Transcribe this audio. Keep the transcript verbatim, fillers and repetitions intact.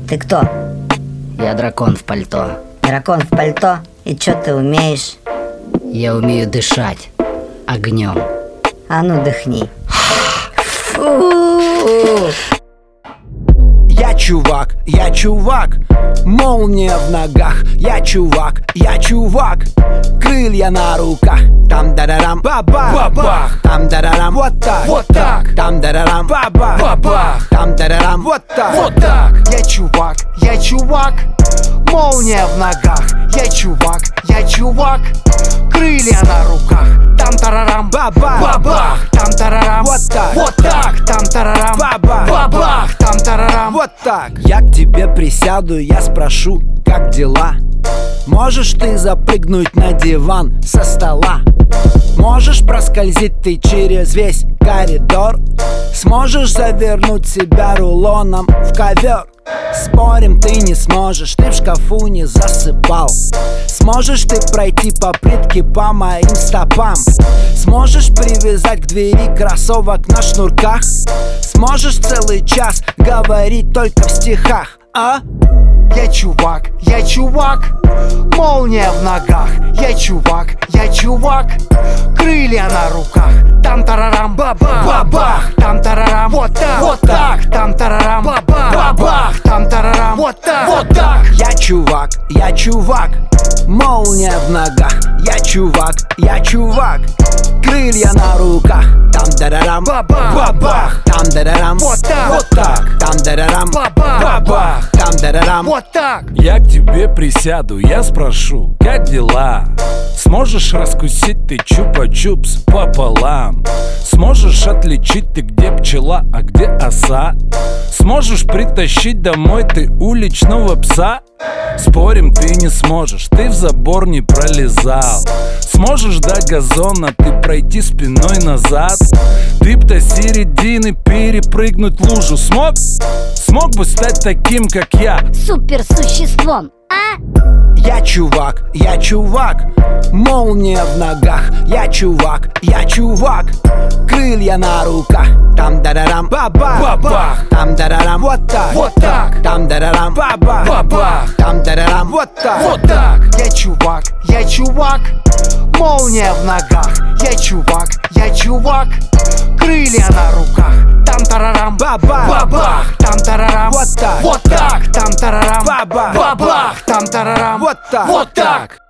Ты кто? Я дракон в пальто. Дракон в пальто? И чё ты умеешь? Я умею дышать огнем. А ну дыхни. Фу! Я чувак, я чувак, молния в ногах. Я чувак, я чувак, крылья на руках. Там дарарам, бабах, бабах. Там дарарам, вот так, вот так. Там дарарам, бабах, бабах. Там дарарам, вот так, вот так. Я чувак, я чувак, молния в ногах. Я чувак, я чувак, крылья на руках. Там тарарам, бабах, бабах. Там тарарам, вот так, вот так. Там тарарам, бабах, бабах. Там тарарам, вот так. Я к тебе присяду, я спрошу, как дела? Можешь ты запрыгнуть на диван со стола? Можешь проскользить ты через весь коридор? Сможешь завернуть себя рулоном в ковер? Спорим, ты не сможешь, ты в шкафу не засыпал. Сможешь ты пройти по плитке по моим стопам? Сможешь привязать к двери кроссовок на шнурках? Сможешь целый час говорить только в стихах, а? Я чувак, я чувак, молния в ногах. Я чувак, я чувак, крылья на руках. Там тарарам, бабах, бабах. Там тарарам, вот так, вот так. Там тарарам, бабах, бабах. Там тарарам, вот так, вот так. Я чувак, я чувак, молния в ногах. Я чувак, я чувак, крылья на руках. Там дарарам, бабах, бабах. Там дарарам, вот так, вот так. Там дарарам, бабах, бабах. Там дарарам, вот так. Я к тебе присяду, я спрошу, как дела? Сможешь раскусить ты чупа-чупс пополам? Сможешь отличить ты, где пчела, а где оса? Сможешь притащить домой ты уличного пса? Спорим, ты не сможешь, ты в забор не пролезал. Сможешь до газона ты пройти спиной назад? Ты б до середины перепрыгнуть лужу смог? Смог бы стать таким, как я, суперсуществом, а? Я чувак, я чувак, молния в ногах. Я чувак, я чувак, крылья на руках. Там дарарам, бабах, бабах. Там дарарам, вот так, вот так. Там дарарам, бабах, бабах. Там дарарам, вот так, вот так. Я чувак, я чувак, молния в ногах. Я чувак, я чувак, крылья на руках. Там тарарам, бабах, бабах. Там тарарам, вот так, вот так. Там тарарам, бабах, бабах. Там тарарам, вот так, вот так.